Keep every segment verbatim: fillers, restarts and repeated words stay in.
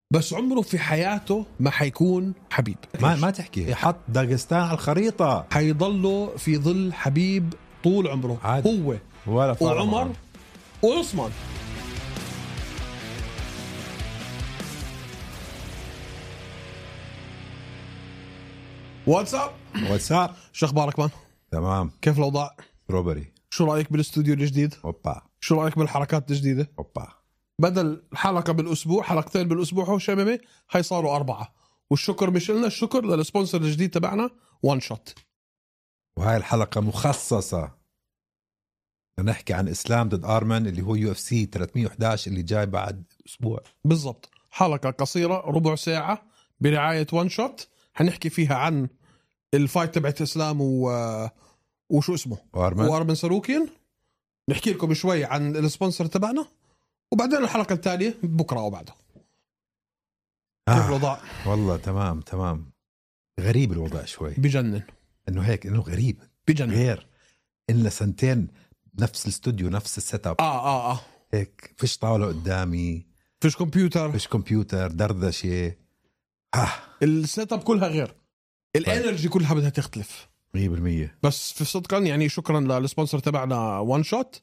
بس عمره في حياته ما حيكون حبيب. ما ما تحكي، حط داغستان على الخريطة، حيضله في ظل حبيب طول عمره عادي. هو ولا وعمر وعثمان. واتساب واتساب. شو اخبارك مان؟ تمام. كيف الاوضاع؟ روبري. شو رايك بالاستوديو الجديد؟ اوبا شو رايك بالحركات الجديده؟ اوبا. بدل حلقه بالاسبوع حلقتين بالاسبوع هو شممه، هاي صاروا اربعه. والشكر مش لنا، الشكر للسبونسر الجديد تبعنا وان شوت. وهاي الحلقة مخصصة لنحكي عن اسلام ضد ارمن اللي هو يو اف سي ثلاثمية وإحدى عشر اللي جاي بعد اسبوع بالضبط. حلقه قصيره ربع ساعه برعايه وان شوت، حنحكي فيها عن الفايت تبعت اسلام و وشو اسمه وارمن, وارمن ساروكيان. نحكي لكم شوي عن السبونسر تبعنا، وبعدين الحلقه التاليه بكره او بعده. آه. كيف الوضع؟ والله تمام تمام. غريب الوضع شوي، بجنن انه هيك، انه غريب بجنن. غير إلا سنتين نفس الاستوديو نفس السيت اب. اه اه اه هيك فيش طاولة قدامي، فيش كمبيوتر، فيش كمبيوتر، دردشة. آه. السيت اب كلها غير، الانرجي كلها بدها تختلف مية بالمية. بس في صدقا يعني شكرا للسبونسر تبعنا وان شوت.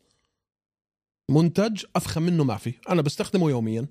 منتج افخم منه ما في، انا بستخدمه يوميا.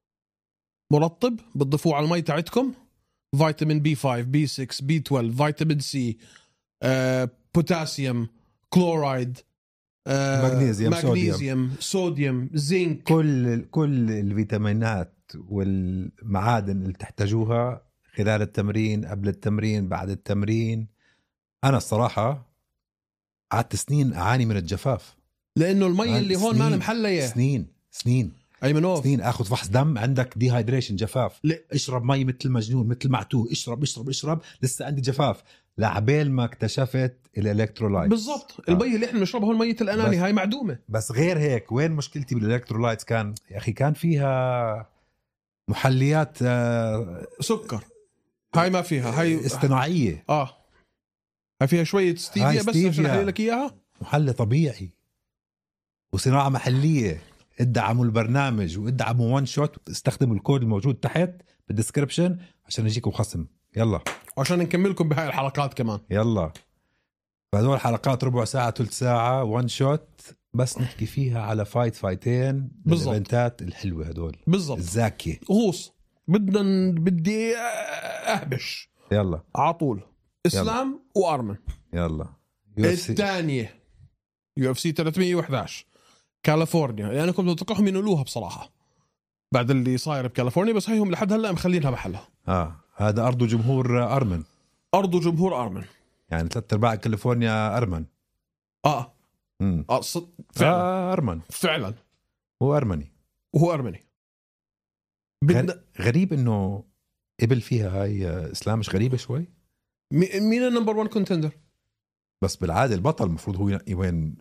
مرطب بتضيفوه على المي تاعتكم، فيتامين بي خمسة بي ستة بي اثناشر فيتامين سي، آه، بوتاسيوم، كلورايد، آه، مغنيسيوم، مغنيسيوم، صوديوم، زنك، كل كل الفيتامينات والمعادن اللي تحتاجوها خلال التمرين، قبل التمرين، بعد التمرين. أنا الصراحة قعدت سنين أعاني من الجفاف، لأنه المي اللي هون ما محلية. سنين سنين أيمنوف. سنين أخذ فحص دم، عندك ديهايدريشن، جفاف. ل... اشرب مي مثل مجنون، مثل معتوه، اشرب اشرب اشرب، لسه عندي جفاف. لعبال ما اكتشفت الالكترولايتس. بالضبط. آه. المي اللي احنا بنشربها هون مية الأناني، هاي معدومة. بس غير هيك، وين مشكلتي بالالكترولايتس؟ كان يا أخي كان فيها محليات آه سكر، هاي ما فيها، هاي اصطناعية. اه هاي فيها شوية ستيفيا بس عشان احلي لك اياها. محلي طبيعي وصناعة محلية. ادعموا البرنامج وادعموا وان شوت، استخدموا الكود الموجود تحت بالديسكريبشن عشان يجيكم خصم. يلا وعشان نكملكم بهاي الحلقات كمان. يلا فهذول حلقات ربع ساعة ثلث ساعة وان شوت، بس نحكي فيها على فايت فايتين بالإيفنتات الحلوة هدول بالضبط، الزاكية. غوص بدنا بدي أهبش. يلا عطول إسلام يلا. وأرمن. يلا الثانية يو اف سي ثلاثمية وإحدى عشر كاليفورنيا. يعني كنت متوقعهم ينقلوها بصراحة بعد اللي صاير بكاليفورنيا، بس هيهم لحد هلا مخلينها محلها. اه هذا أرض جمهور أرمن. أرض جمهور أرمن، يعني ثلاث أرباع كاليفورنيا أرمن. اه امم اه صد... فعلا آه أرمن فعلا، هو أرمني وهو أرمني. بدنا... غريب إنه قبل فيها هاي إسلام، مش غريبة شوي؟ مي... مين النمبر وان كونتندر؟ بس بالعادة البطل المفروض هو ينقي وين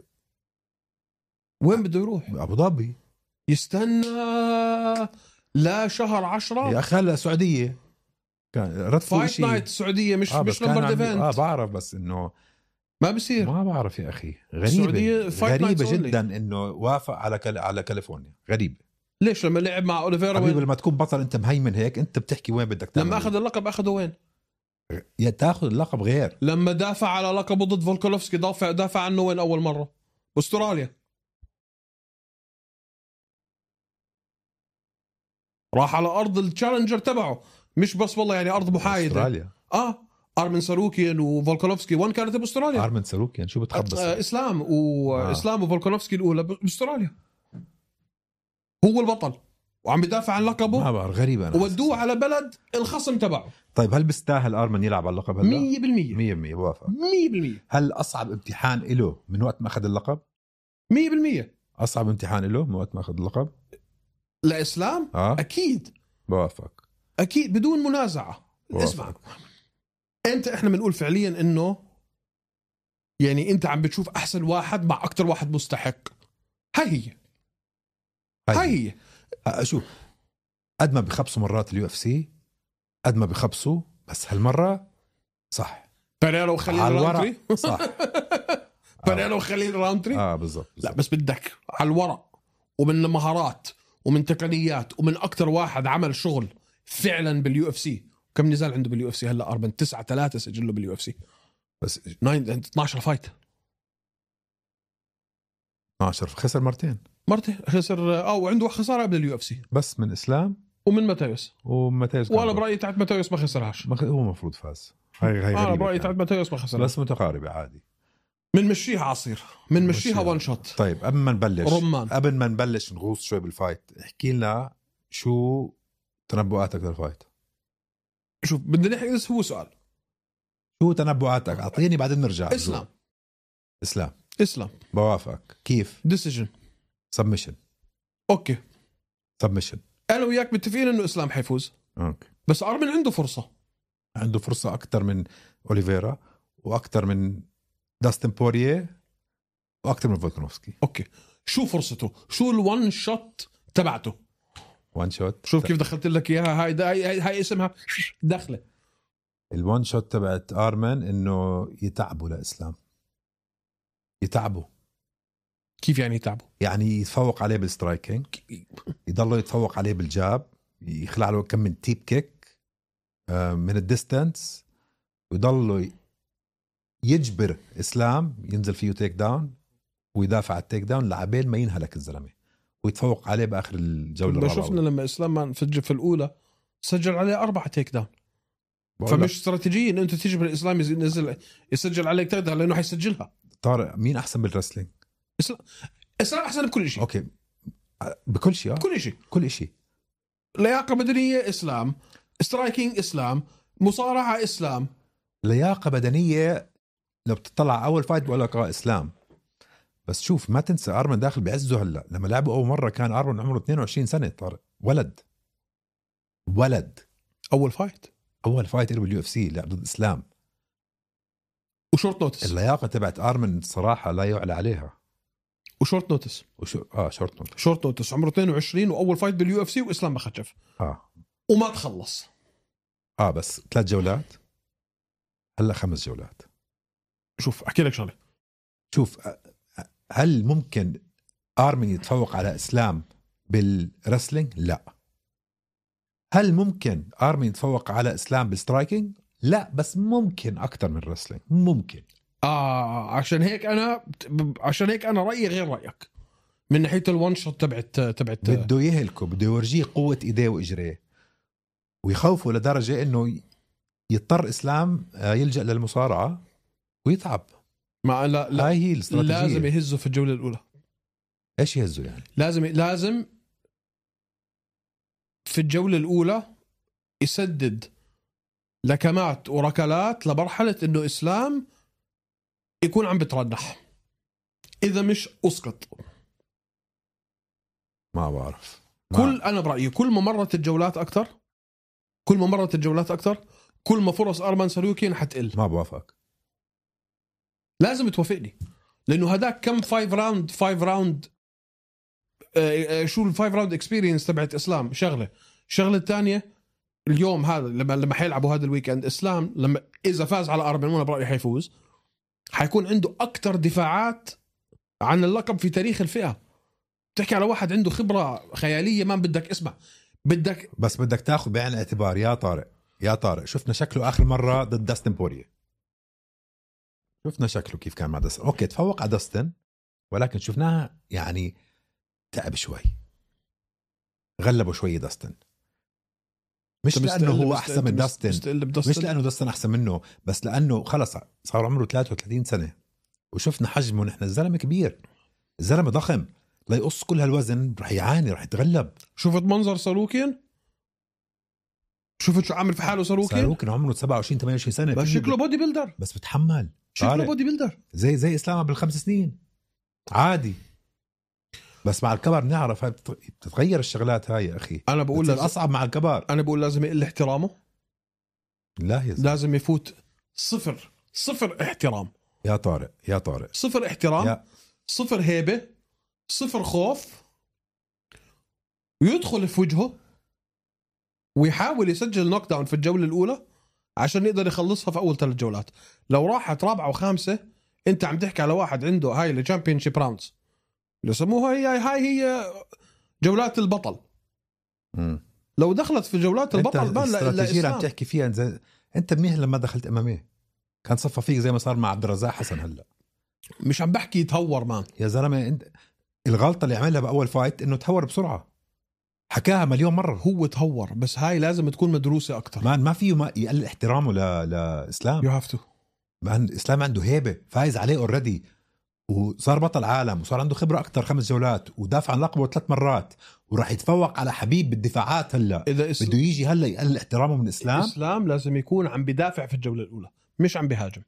وين بده يروح. أبو ظبي. يستنى لا شهر عشرة يا أخي هلا السعودية كان رد فايت نايت السعودية، مش آه مش نمبر ديفنت. اه بعرف، بس إنه ما بصير. ما بعرف يا أخي. غريبة غريبة جدا only. إنه وافق على كال... على كاليفورنيا. غريبة. ليش لما لعب مع أوليفيرا حبيبي لما تكون بطل أنت مهيمن هيك، أنت بتحكي وين بدك تعمل. لما أخذ اللقب أخذه وين؟ يا تاخذ اللقب غير. لما دافع على لقبه ضد فولكولوفسكي دافع دافع عنه وين أول مرة؟ أستراليا. راح على أرض التشالنجر تبعه، مش بس والله يعني أرض محايدة. أستراليا. آه أرمن ساروكيان وفولكولوفسكي وين كانت بأستراليا. أرمن ساروكيان شو بتخبص؟ آه إسلام وإسلام آه. وفولكولوفسكي الأولى بأستراليا. هو البطل وعم بدافع عن لقبه. ما بعرف، غريبة. ودوه على بلد الخصم تبعه. طيب هل بيستاهل أرمن يلعب على اللقب هلا؟ مية بالمية مية بالمية بوافق. مية بالمية. هل أصعب امتحان إله من وقت ما أخذ اللقب؟ مية بالمية. أصعب امتحان إله من وقت ما أخذ اللقب؟ لإسلام آه؟ أكيد بوافق، أكيد بدون منازعة. اسمع أنت، إحنا بنقول فعليا إنه يعني أنت عم بتشوف أحسن واحد مع أكتر واحد مستحق. هاي هي هاي هي أشوف قد ما بخبصوا مرات اليو اف سي، قد ما بخبصوا، بس هالمرة صح. بيريرا وخليل راونتري صح. بيريرا وخليل راونتري اه بالضبط. لا بس بدك على الورق ومن مهارات ومن تقنيات ومن أكتر واحد عمل شغل فعلا باليو اف سي. كم نزال عنده باليو اف سي هلا أربعة تسعة ثلاثة سجله باليو اف سي بس اثناشر فايت. اثناشر خسر مرتين مرتين خسر او عنده خساره قبل اليو اف سي بس من اسلام ومن ماتايوس. وماتايوس وانا برايي تاعت ماتايوس ما خسرهاش. مخ... هو المفروض فاز. هاي هاي انا برايي تاعت ماتايوس ما خسرها بس متقاربه عادي. من مشيها عصير من مشيها وان شوت. طيب قبل ما نبلش رمان. قبل ما نبلش نغوص شوي بالفايت احكي لنا شو تنبؤاتك للفايت. شوف بدنا نحكي هو سؤال شو تنبؤاتك اعطيني بعدين نرجع. اسلام اسلام اسلام بوافقك. كيف؟ ديسيجن سبمشن. اوكي سبمشن. انا وياك متفقين انه اسلام حيفوز. اوكي بس ارمن عنده فرصه عنده فرصه اكثر من اوليفيرا واكثر من داستن بوريه واكثر من فولكانوفسكي. اوكي شو فرصته؟ شو الوان شوت تبعته؟ وان شوت. شوف كيف دخلت لك اياها. هاي هاي, هاي اسمها دخله. الوان شوت تبعت ارمن انه يتعبوا لاسلام. يتعبوا. كيف يعني يتعبوا؟ يعني يتفوق عليه بالسترايكينج، يضلوا يتفوق عليه بالجاب، يخلع له كم من تيب كيك من الديستانس، ويضلوا يجبر اسلام ينزل فيه تيك داون ويدافع على التيك داون لعبين ما ينهلك الزلمه ويتفوق عليه باخر الجوله الرابعه. شفنا لما اسلام سجل في الاولى سجل عليه أربعة تيك داون. فمش استراتيجية انه انت تجبر الاسلام ينزل يسجل عليك تيك داون لانه حيسجلها. طارق مين احسن بالرسلينج؟ اسلام اسلام احسن بكل شيء. اوكي بكل شيء. كل شيء كل شيء. لياقه بدنيه اسلام، سترايكينج اسلام، مصارعه اسلام. لياقه بدنيه لو بتطلع اول فايت بقول لك اه اسلام. بس شوف ما تنسى ارمن داخل بعزه. هلا لما لعبوا اول مره كان ارمن عمره اثنين وعشرين سنه. طارق ولد ولد اول فايت اول فايت له باليو اف سي لعب ضد اسلام. وشورت نوتس. اللياقه تبعت ارمن صراحه لا يعلى عليها. وشورت نوتس. وشو اه شورت نوتس. شورت نوتس عمره اثنين وعشرين واول فايت باليو اف سي واسلام ما خشف. اه وما تخلص. اه بس ثلاث جولات هلا خمس جولات. شوف احكي لك شغله. شوف هل ممكن ارمن يتفوق على اسلام بالرسلينج؟ لا. هل ممكن ارمن يتفوق على اسلام بالسترايكينج؟ لا بس ممكن اكثر من الرسلينج. ممكن. اه عشان هيك انا عشان هيك انا رايي غير رايك من ناحيه الوان شوت تبعت تبعت بده يهلكه، بده يورجيه قوه ايديه واجريه ويخوفه لدرجه انه يضطر اسلام يلجأ للمصارعه ويتعب. ما لا لا هاي هي الاستراتيجيه. لازم يهزه في الجوله الاولى. ايش يهزه يعني؟ لازم لازم في الجوله الاولى يسدد لكمات وركلات لمرحله انه اسلام يكون عم بترنح. اذا مش اسقط. ما بعرف. ما كل انا برايي كل ما مرت الجولات اكثر كل ما مرت الجولات اكثر كل ما فرص ارمان سلوكين حتقل. ما بوافق. لازم توافقني لانه هداك كم فايف راوند فايف راوند آه شو الفايف راوند اكسبيرينس تبعت اسلام. شغله الشغله الثانيه اليوم هذا لما لما حيلعبوا هذا الويكند اسلام لما اذا فاز على اربعين وانا برايي حيفوز حيكون عنده اكثر دفاعات عن اللقب في تاريخ الفئه. بتحكي على واحد عنده خبره خياليه ما بدك اسمع بدك بس بدك تاخذ بعين الاعتبار يا طارق يا طارق شفنا شكله اخر مره ضد داستن بوريه. شفنا شكله كيف كان مع داستن. اوكي تفوق على داستن ولكن شفناها يعني تعب شوي غلبوا شوي داستن. مش لانه هو احسن من داستن مش لانه داستن احسن منه بس لانه خلص صار عمره ثلاثة وثلاثين سنه وشفنا حجمه. نحن الزلمه كبير الزلمه ضخم لا يقص كل هالوزن رح يعاني رح يتغلب. شفت منظر ساروكين؟ شفت شو عامل في حاله ساروكين؟ ساروكين عمره سبعة وعشرين ثمانية وعشرين سنه بس شكله بودي بيلدر. بس بتحمل شكله بودي بيلدر زي زي اسلام بالخمس سنين عادي. بس مع الكبر نعرف هاي بتتغير الشغلات هاي يا اخي. انا بقول لازم الاصعب مع الكبر. انا بقول لازم يقل احترامه. لا يزل. لازم يفوت صفر صفر احترام يا طارق يا طارق صفر احترام يا... صفر هيبه صفر خوف ويدخل في وجهه ويحاول يسجل نوك داون في الجوله الاولى عشان يقدر يخلصها في اول ثلاث جولات. لو راحت رابعه وخامسه انت عم تحكي على واحد عنده هاي الشامبيونشيب راوندز اللي سموها هي هاي هي جولات البطل. م. لو دخلت في جولات البطل بان الاستراتيجيه اللي عم تحكي فيها انت انت منيح لما دخلت امامي كان صفى فيك زي ما صار مع عبد الرزاق حسن. هلا مش عم بحكي يتهور مان يا زلمه. انت الغلطه اللي عملها باول فايت انه تهور بسرعه، حكاها مليون مره. هو تهور، بس هاي لازم تكون مدروسه اكثر. مان ما فيه ما يقلل احترامه ل... لاسلام. يو هاف تو مان اسلام عنده هيبه، فايز عليه اوريدي وصار بطل عالم وصار عنده خبره اكثر، خمس جولات ودافع عن لقبه ثلاث مرات وراح يتفوق على حبيب بالدفاعات. هلا اذا إس... بده يجي هلا يقلل احترامه من اسلام. اسلام لازم يكون عم بدافع في الجوله الاولى، مش عم بهاجم.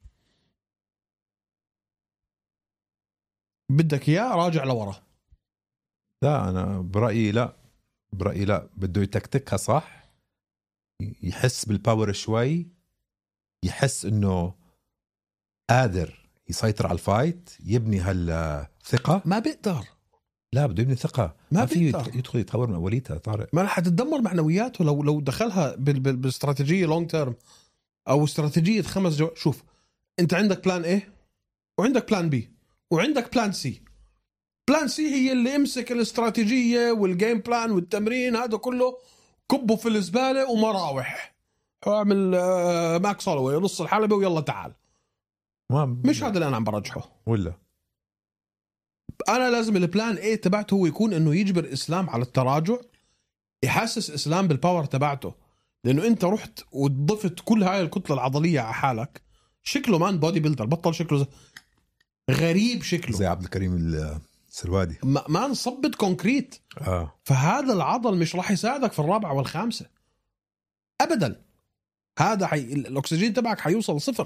بدك اياه راجع لورا. لا انا برايي لا برايي لا بده يتكتكها صح، يحس بالباور شوي، يحس انه قادر يسيطر على الفايت، يبني هالثقه. ما بيقدر. لا بده يبني ثقه، ما, ما في يدخل يتطور من اوليتها طارق. ما حتتدمر معنوياته لو لو دخلها بالاستراتيجيه لونج تيرم او استراتيجيه خمس جو... شوف انت عندك بلان ايه وعندك بلان بي وعندك بلان سي. بلان سي هي اللي امسك الاستراتيجيه والجيم بلان والتمرين هذا كله كبه في الزباله ومراوح اعمل ماك صالوي نص الحلبه ويلا تعال. مش هذا اللي انا عم برجحه. ولا انا لازم البلان ايه تبعته هو يكون انه يجبر اسلام على التراجع، يحسس اسلام بالباور تبعته، لانه انت رحت وضفت كل هاي الكتله العضليه على حالك. شكله مان بودي بيلدر، بطل شكله غريب، شكله زي عبد الكريم السلوادي، ما مان صبت كونكريت. اه فهذا العضل مش راح يساعدك في الرابعه والخامسه ابدا. هذا حي... الاكسجين تبعك حيوصل صفر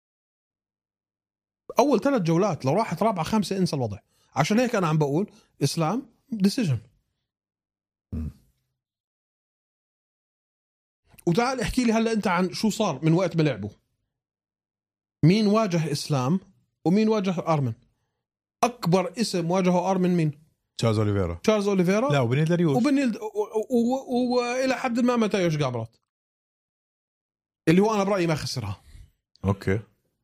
اول ثلاث جولات. لو راحت رابعه خامسه انسى الوضع. عشان هيك انا عم بقول اسلام ديسيجن. وتعال احكي لي هلا انت عن شو صار من وقت ما لعبوا. مين واجه اسلام ومين واجه ارمن؟ اكبر اسم واجهه ارمن مين؟ تشارلز اوليفيرا. تشارلز اوليفيرا لا وبنيل داريوش وبنيل والى حد ما ماتيوش جابرات، اللي هو انا برايي ما خسرها. اوكي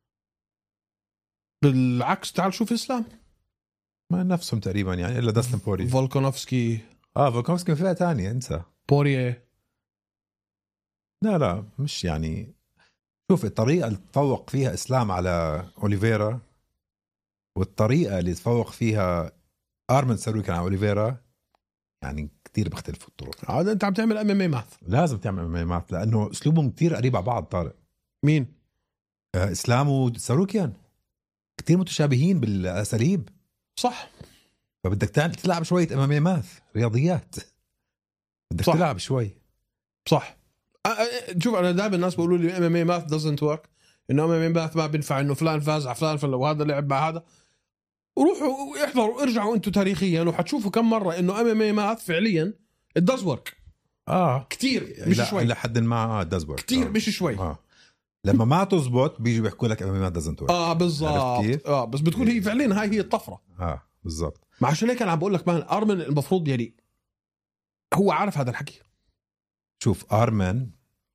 بالعكس تعال شوف اسلام ما نفسهم تقريبا يعني، الا داستن بوري. فولكانوفسكي اه فولكانوفسكي فئه ثانيه انسى. بوريه لا لا مش يعني. شوف الطريقه اللي تفوق فيها اسلام على اوليفيرا والطريقه اللي تفوق فيها ارمن ساروكي على اوليفيرا يعني كتير بيختلفوا الطرق. هذا انت عم تعمل ام ام اي ماث. لازم تعمل ام ام اي ماث لانه اسلوبهم كتير قريب على بعض. طارق مين؟ آه اسلام وساروكيان كتير متشابهين بالاساليب صح. فبدك تلعب شويه ام ام اي ماث، رياضيات بدك صح. تلعب شوي. صح. شوف انا دائما الناس بيقولوا لي ام ام اي ماث doesn't work، انه ام ام اي ماث ما بينفع، انه فلان فاز على فلان فلان وهذا لعب مع هذا. روحوا احضروا ارجعوا انتم تاريخيا وحتشوفوا كم مره انه ام ام اي ماث فعليا it does work. اه كتير مش شوي. الى حد ما اه does work كتير آه. مش شوي. اه لما ما تزبط بيجوا بيحكوا لك ام ام اي ماث doesn't work. اه بالضبط. اه بس بتكون هي فعليا هاي هي الطفره. اه بالضبط. ما عشان هيك انا عم بقول لك مان ارمن المفروض يعني هو عارف هذا الحكي. شوف ارمن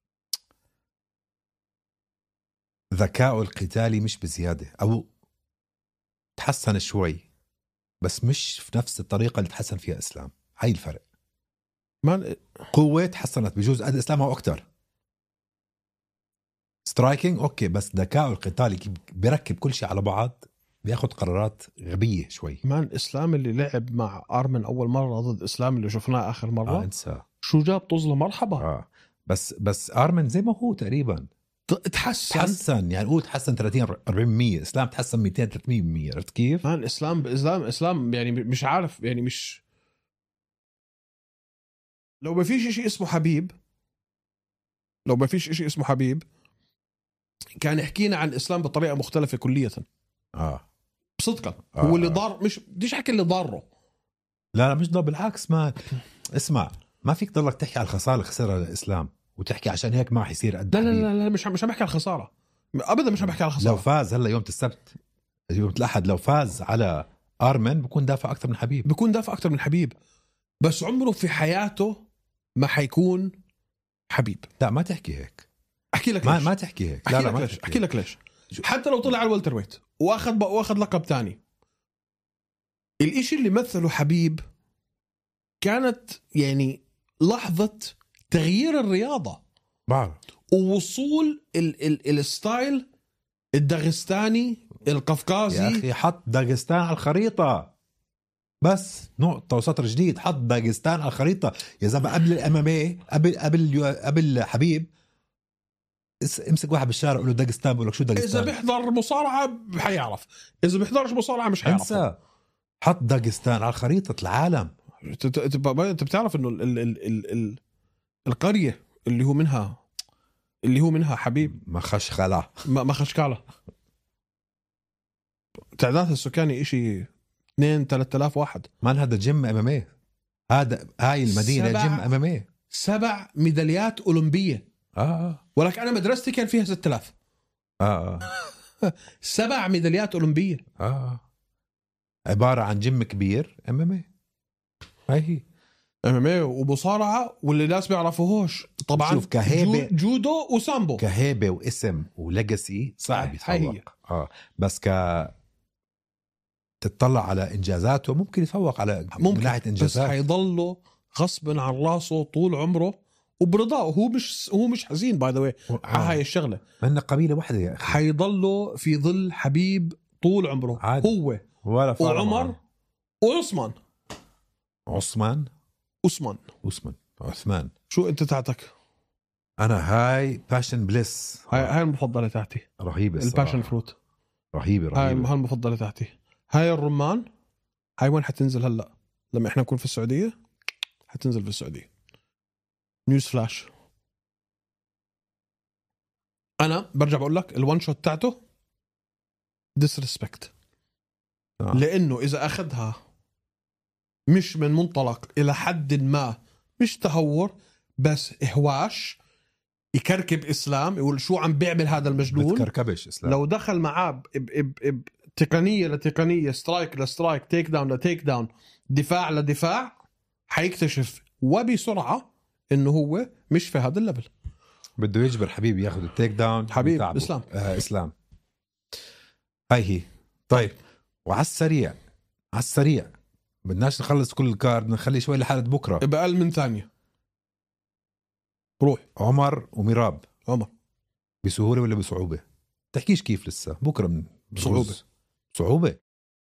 ذكاؤه القتالي مش بزياده، او تحسن شوي بس مش في نفس الطريقه اللي تحسن فيها اسلام. هاي الفرق. مان قوه تحسنت بجوز قد اسلام او اكثر. سترايكينج اوكي بس ذكاؤه القتالي بيركب كل شيء على بعض، بياخد قرارات غبيه شوي. مان اسلام اللي لعب مع ارمن اول مره ضد اسلام اللي شفناه اخر مره آه انسى شو جاب طزله مرحبا. اه بس بس ارمن زي ما هو تقريبا تحسن تحسن يعني قول تحسن ثلاثين أربعين بالمية، اسلام تحسن مئتين ثلاثمية بالمية. عرفت كيف؟ مان اسلام اسلام اسلام يعني مش عارف يعني مش لو ما فيش شيء اسمه حبيب لو ما فيش شيء اسمه حبيب كان يحكينا عن الاسلام بطريقه مختلفه كليا. اه بصدقا آه هو اللي آه. ضار مش بديش احكي اللي ضاره. لا لا مش ضار بالعكس. ما اسمع ما فيك تضلك تحكي على الخساره اللي خسرها الاسلام وتحكي عشان هيك ما حيصير قد. لا لا لا, لا مش مش عم بحكي على الخساره ابدا. مش عم بحكي على الخساره. لو فاز هلا يوم السبت يوم الاحد لو فاز على ارمن بكون دافع اكثر من حبيب. بكون دافع اكثر من حبيب بس عمره في حياته ما حيكون حبيب. لا ما تحكي هيك. احكي لك ما ليش. ما تحكي هيك. احكي لا لا لك ما ليش. تحكي احكي هيك. لك ليش. حتى لو طلع على الوالتر ويت واخذ واخذ لقب تاني، الاشي اللي مثله حبيب كانت يعني لحظة تغيير الرياضة بعرف ووصول ال ال الستايل الداغستاني القفقازي. يا أخي حط داغستان على الخريطة، بس نقطة وسطر جديد. حط داغستان على الخريطة يا زلمة. قبل الام ام اي، قبل قبل قبل حبيب، امسك واحد بالشارع قول له داغستان، بقول لك شو داغستان. إذا بيحضر مصارعة حيعرف، إذا بيحضرش مصارعة مش حيعرف. انسى، حط داغستان على خريطة العالم. انت بتعرف انه ال ال ال ال ال القرية اللي هو منها اللي هو منها حبيب ما خشخلة ما ما خشكالة تعداد السكاني إشي اثنين ثلاثة آلاف واحد. مان هذا جيم ام ام اي، هذا هاي المدينة سبع جيم ام ام اي. سبع ميداليات أولمبية. اه اه ولكن أنا مدرستي كان فيها ستة آلاف. اه اه سبع ميداليات أولمبية. اه عبارة عن جيم كبير ام ام اي. هاي هي ام ام اي ومصارعة، واللي الناس بيعرفوهوش طبعا شوف كهيبة، جو جودو وسامبو. كهيبة واسم وليجاسي صعب يتفوق. اه بس ك تتطلع على انجازاته ممكن يتفوق على ممكن، من ناحية انجازات. بس حيضله غصبا عن راسه طول عمره وبرضاه. هو مش هو مش حزين باي ذا واي على هاي الشغله. من قبيله واحده يا اخي، حيضله في ظل حبيب طول عمره عادي. هو ولا وعمر وعثمان. عثمان عثمان عثمان عثمان شو انت تاعتك؟ انا هاي باشن بليس، هاي هاي المفضله تاعتي، رهيبه الباشن فروت. رهيبه هاي رهيبه هاي المفضله تاعتي. هاي الرمان، هاي وين حتنزل هلا لما احنا نكون في السعوديه؟ حتنزل في السعوديه. نيوز فلاش، انا برجع بقول لك الوان شوت تاعته ديسريسبكت. آه. لانه اذا اخذها مش من منطلق الى حد ما مش تهور بس اهواش، يكركب اسلام، يقول شو عم بيعمل هذا المجنون، بتكركبش اسلام. لو دخل معاه ب ب ب تقنيه لتقنيه، سترايك لسترايك، تيك داون لتيك داون، دفاع لدفاع، حيكتشف وبسرعه انه هو مش في هذا الليفل. بده يجبر حبيب ياخذ التيك داون. حبيب اسلام آه اسلام هاي هي. طيب وعلى السريع، على السريع بدناش نخلص كل الكارد، نخلي شوي لحالة بكره. بأقل من ثانيه روح. عمر وميراب، عمر بسهوله ولا بصعوبه؟ تحكيش كيف لسه بكره من صعوبه. صعوبه.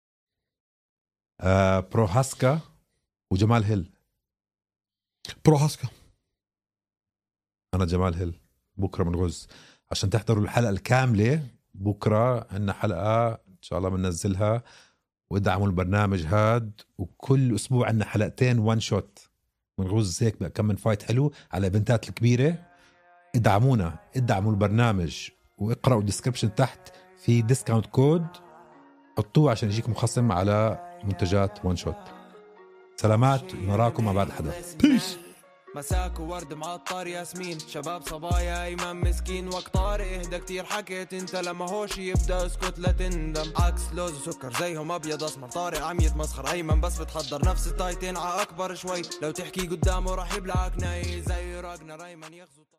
آه بروهاسكا وجمال هيل. بروهاسكا. انا جمال هيل بكره من غز. عشان تحضروا الحلقه الكامله بكره عندنا حلقه ان شاء الله بننزلها، وادعموا البرنامج هاد. وكل اسبوع عندنا حلقتين وان شوت من غز هيك كم من فايت حلو على ايفنتات الكبيره. ادعمونا، ادعموا البرنامج، واقرأوا الديسكريبشن تحت في ديسكاونت كود حطوه عشان يجيكم خصم على منتجات وان شوت. سلامات، نراكم مع بعد حدث. بيس. مساك وورد معطر ياسمين، شباب صبايا ايمن مسكين، وقت طارق اهدى كتير حكيت انت، لما هوش يبدا اسكت لا تندم. عكس لوز وسكر زيهم ابيض اسمر، طارق عم يتمسخر ايمن بس بتحضر نفس التايتين ع اكبر شوي، لو تحكي قدامه راح يبلعك ناي زي راجنا ايمن يغزو.